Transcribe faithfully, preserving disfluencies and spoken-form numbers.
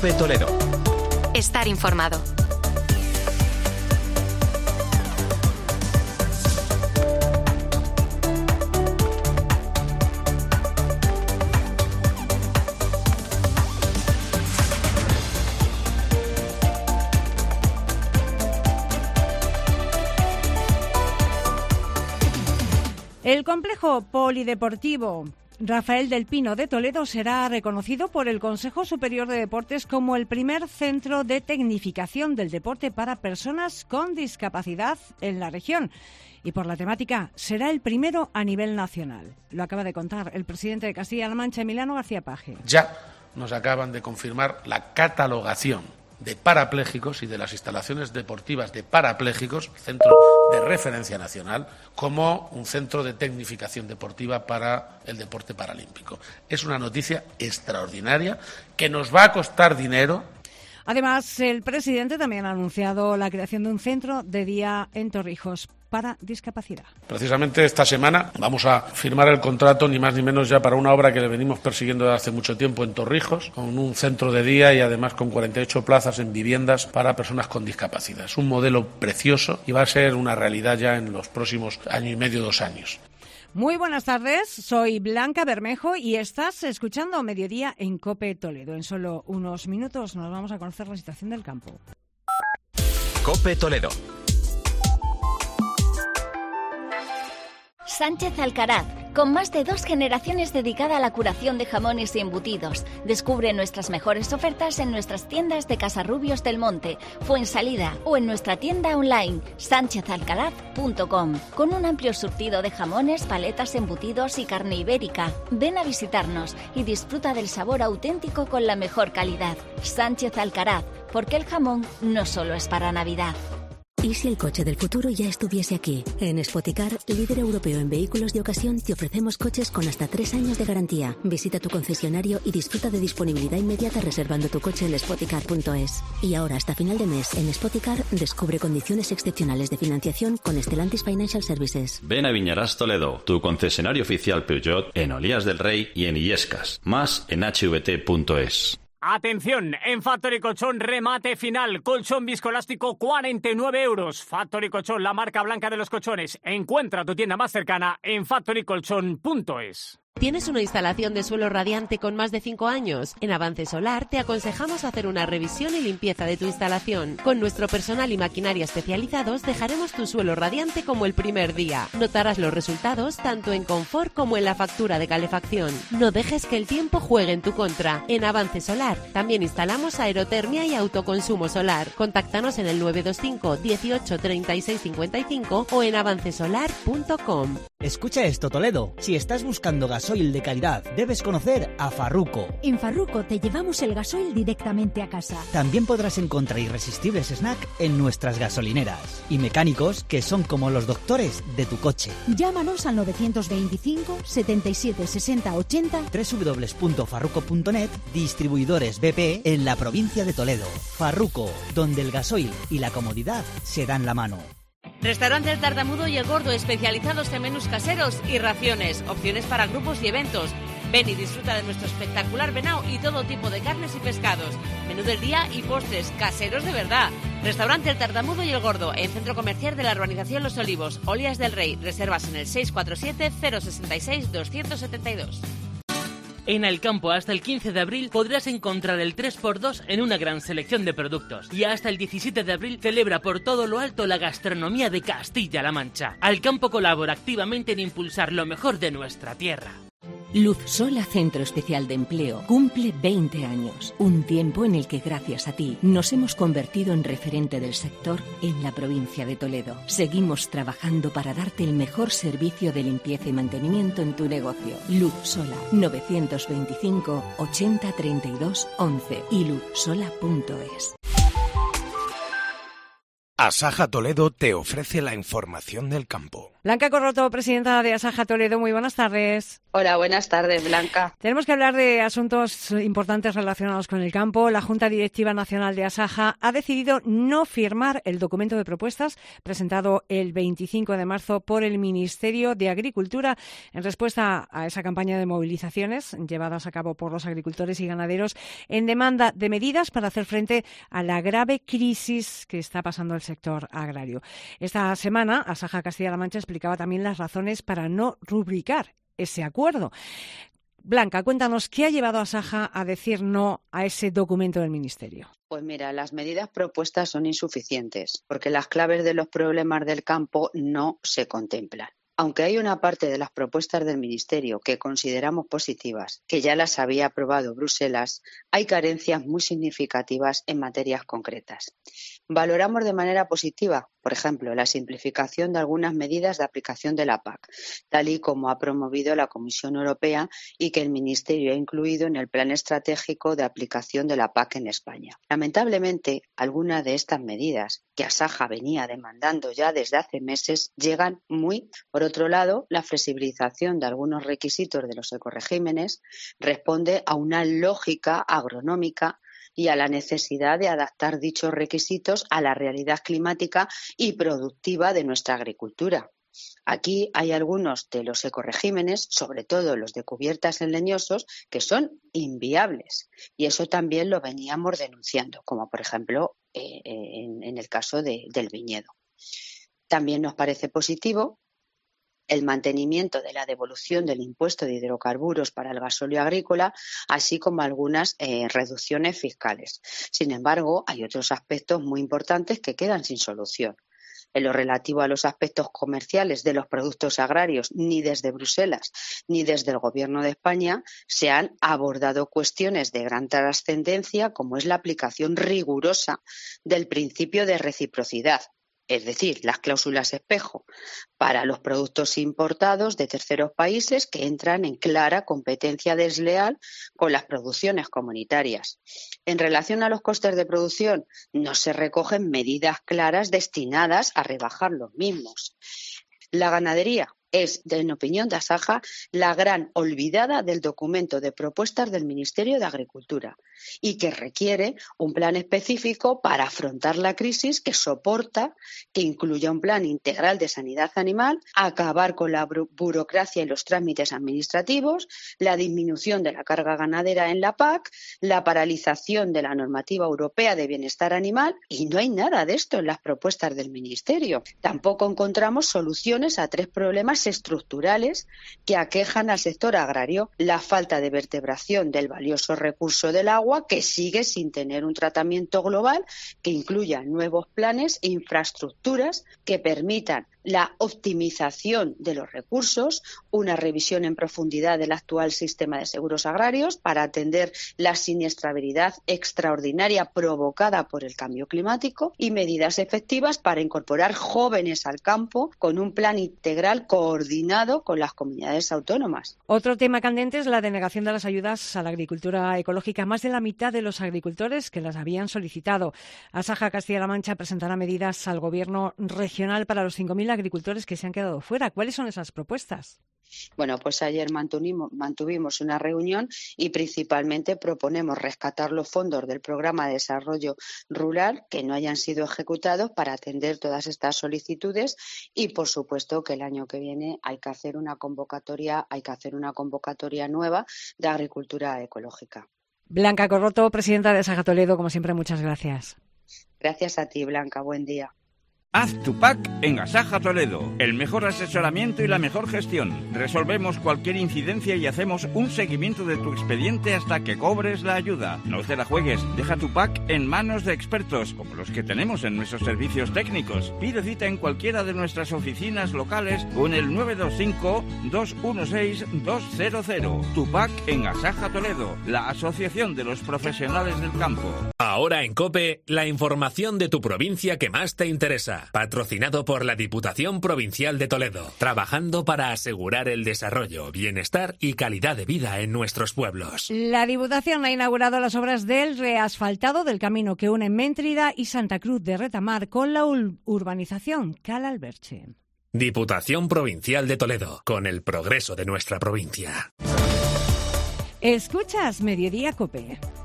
COPE Toledo. Estar informado. El complejo polideportivo Rafael del Pino de Toledo será reconocido por el Consejo Superior de Deportes como el primer centro de tecnificación del deporte para personas con discapacidad en la región. Y por la temática, será el primero a nivel nacional. Lo acaba de contar el presidente de Castilla-La Mancha, Emiliano García Paje. Ya nos acaban de confirmar la catalogación de parapléjicos y de las instalaciones deportivas de parapléjicos, centro de referencia nacional, como un centro de tecnificación deportiva para el deporte paralímpico. Es una noticia extraordinaria que nos va a costar dinero. Además, el presidente también ha anunciado la creación de un centro de día en Torrijos para discapacidad. Precisamente esta semana vamos a firmar el contrato, ni más ni menos, ya para una obra que le venimos persiguiendo desde hace mucho tiempo en Torrijos, con un centro de día y además con cuarenta y ocho plazas en viviendas para personas con discapacidad. Es un modelo precioso y va a ser una realidad ya en los próximos año y medio, dos años. Muy buenas tardes, soy Blanca Bermejo y estás escuchando Mediodía en COPE Toledo. En solo unos minutos nos vamos a conocer la situación del campo. COPE Toledo. Sánchez Alcaraz, con más de dos generaciones dedicada a la curación de jamones y embutidos. Descubre nuestras mejores ofertas en nuestras tiendas de Casarrubios del Monte, Fuensalida o en nuestra tienda online sánchez alcaraz punto com, con un amplio surtido de jamones, paletas, embutidos y carne ibérica. Ven a visitarnos y disfruta del sabor auténtico con la mejor calidad. Sánchez Alcaraz, porque el jamón no solo es para Navidad. ¿Y si el coche del futuro ya estuviese aquí? En Spoticar, líder europeo en vehículos de ocasión, te ofrecemos coches con hasta tres años de garantía. Visita tu concesionario y disfruta de disponibilidad inmediata reservando tu coche en spoticar punto es. Y ahora, hasta final de mes, en Spoticar, descubre condiciones excepcionales de financiación con Stellantis Financial Services. Ven a Viñarás Toledo, tu concesionario oficial Peugeot, en Olías del Rey y en Illescas. Más en h v t punto es. Atención, en Factory Colchón remate final, colchón viscoelástico cuarenta y nueve euros. Factory Colchón, la marca blanca de los colchones. Encuentra tu tienda más cercana en factory colchón punto es. ¿Tienes una instalación de suelo radiante con más de cinco años? En Avance Solar te aconsejamos hacer una revisión y limpieza de tu instalación. Con nuestro personal y maquinaria especializados dejaremos tu suelo radiante como el primer día. Notarás los resultados tanto en confort como en la factura de calefacción. No dejes que el tiempo juegue en tu contra. En Avance Solar también instalamos aerotermia y autoconsumo solar. Contáctanos en el nueve dos cinco, dieciocho, treinta y seis, cincuenta y cinco o en avance solar punto com. Escucha esto, Toledo. Si estás buscando gasoil de calidad, debes conocer a Farruco. En Farruco te llevamos el gasoil directamente a casa. También podrás encontrar irresistibles snack en nuestras gasolineras. Y mecánicos que son como los doctores de tu coche. Llámanos al novecientos veinticinco, setenta y siete, sesenta, ochenta. doble u doble u doble u punto farruco punto net, distribuidores B P en la provincia de Toledo. Farruco, donde el gasoil y la comodidad se dan la mano. Restaurante El Tartamudo y El Gordo, especializados en menús caseros y raciones, opciones para grupos y eventos. Ven y disfruta de nuestro espectacular venao y todo tipo de carnes y pescados. Menú del día y postres caseros de verdad. Restaurante El Tartamudo y El Gordo, en Centro Comercial de la Urbanización Los Olivos, Olías del Rey. Reservas en el seis cuatro siete, cero seis seis, dos siete dos. En Alcampo, hasta el quince de abril podrás encontrar el tres por dos en una gran selección de productos. Y hasta el diecisiete de abril celebra por todo lo alto la gastronomía de Castilla-La Mancha. Alcampo colabora activamente en impulsar lo mejor de nuestra tierra. Luz Sola Centro Especial de Empleo cumple veinte años, un tiempo en el que gracias a ti nos hemos convertido en referente del sector en la provincia de Toledo. Seguimos trabajando para darte el mejor servicio de limpieza y mantenimiento en tu negocio. Luz Sola, novecientos veinticinco, ochenta, treinta y dos, once y luz sola punto es. Asaja Toledo te ofrece la información del campo. Blanca Corroto, presidenta de Asaja Toledo, muy buenas tardes. Hola, buenas tardes, Blanca. Tenemos que hablar de asuntos importantes relacionados con el campo. La Junta Directiva Nacional de Asaja ha decidido no firmar el documento de propuestas presentado el veinticinco de marzo por el Ministerio de Agricultura en respuesta a esa campaña de movilizaciones llevadas a cabo por los agricultores y ganaderos en demanda de medidas para hacer frente a la grave crisis que está pasando el sector. sector agrario. Esta semana, Asaja Castilla-La Mancha explicaba también las razones para no rubricar ese acuerdo. Blanca, cuéntanos, ¿qué ha llevado a Asaja a decir no a ese documento del Ministerio? Pues mira, las medidas propuestas son insuficientes, porque las claves de los problemas del campo no se contemplan. Aunque hay una parte de las propuestas del Ministerio que consideramos positivas, que ya las había aprobado Bruselas, hay carencias muy significativas en materias concretas. Valoramos de manera positiva, por ejemplo, la simplificación de algunas medidas de aplicación de la P A C, tal y como ha promovido la Comisión Europea y que el Ministerio ha incluido en el Plan Estratégico de Aplicación de la P A C en España. Lamentablemente, algunas de estas medidas que Asaja venía demandando ya desde hace meses llegan muy. Por otro lado, la flexibilización de algunos requisitos de los ecoregímenes responde a una lógica agronómica y a la necesidad de adaptar dichos requisitos a la realidad climática y productiva de nuestra agricultura. Aquí hay algunos de los ecoregímenes, sobre todo los de cubiertas en leñosos, que son inviables y eso también lo veníamos denunciando, como por ejemplo eh, en, en el caso de, del viñedo. También nos parece positivo el mantenimiento de la devolución del impuesto de hidrocarburos para el gasóleo agrícola, así como algunas eh, reducciones fiscales. Sin embargo, hay otros aspectos muy importantes que quedan sin solución. En lo relativo a los aspectos comerciales de los productos agrarios, ni desde Bruselas ni desde el Gobierno de España se han abordado cuestiones de gran trascendencia, como es la aplicación rigurosa del principio de reciprocidad, es decir, las cláusulas espejo para los productos importados de terceros países que entran en clara competencia desleal con las producciones comunitarias. En relación a los costes de producción, no se recogen medidas claras destinadas a rebajar los mismos. La ganadería es, en opinión de Asaja, la gran olvidada del documento de propuestas del Ministerio de Agricultura y que requiere un plan específico para afrontar la crisis que soporta, que incluya un plan integral de sanidad animal, acabar con la buro- burocracia y los trámites administrativos, la disminución de la carga ganadera en la P A C, la paralización de la normativa europea de bienestar animal, y no hay nada de esto en las propuestas del Ministerio. Tampoco encontramos soluciones a tres problemas estructurales que aquejan al sector agrario: la falta de vertebración del valioso recurso del agua, que sigue sin tener un tratamiento global que incluya nuevos planes e infraestructuras que permitan la optimización de los recursos, una revisión en profundidad del actual sistema de seguros agrarios para atender la siniestrabilidad extraordinaria provocada por el cambio climático y medidas efectivas para incorporar jóvenes al campo con un plan integral coordinado con las comunidades autónomas. Otro tema candente es la denegación de las ayudas a la agricultura ecológica. Más de la mitad de los agricultores que las habían solicitado. Asaja Castilla-La Mancha presentará medidas al Gobierno regional para los cinco mil agricultores que se han quedado fuera. ¿Cuáles son esas propuestas? Bueno, pues ayer mantuvimos, mantuvimos una reunión y principalmente proponemos rescatar los fondos del Programa de Desarrollo Rural que no hayan sido ejecutados para atender todas estas solicitudes y, por supuesto, que el año que viene hay que hacer una convocatoria, hay que hacer una convocatoria nueva de agricultura ecológica. Blanca Corroto, presidenta de Asaja Toledo, como siempre, muchas gracias. Gracias a ti, Blanca. Buen día. Haz tu P A C en Asaja Toledo. El mejor asesoramiento y la mejor gestión. Resolvemos cualquier incidencia y hacemos un seguimiento de tu expediente hasta que cobres la ayuda. No te la juegues. Deja tu P A C en manos de expertos, como los que tenemos en nuestros servicios técnicos. Pide cita en cualquiera de nuestras oficinas locales o en el nueve dos cinco, dos uno seis, dos cero cero. Tu P A C en Asaja Toledo, la Asociación de los Profesionales del Campo. Ahora en COPE, la información de tu provincia que más te interesa. Patrocinado por la Diputación Provincial de Toledo. Trabajando para asegurar el desarrollo, bienestar y calidad de vida en nuestros pueblos. La Diputación ha inaugurado las obras del reasfaltado del camino que une Méntrida y Santa Cruz de Retamar con la ur- urbanización Cala Alberche. Diputación Provincial de Toledo. Con el progreso de nuestra provincia. Escuchas Mediodía COPE.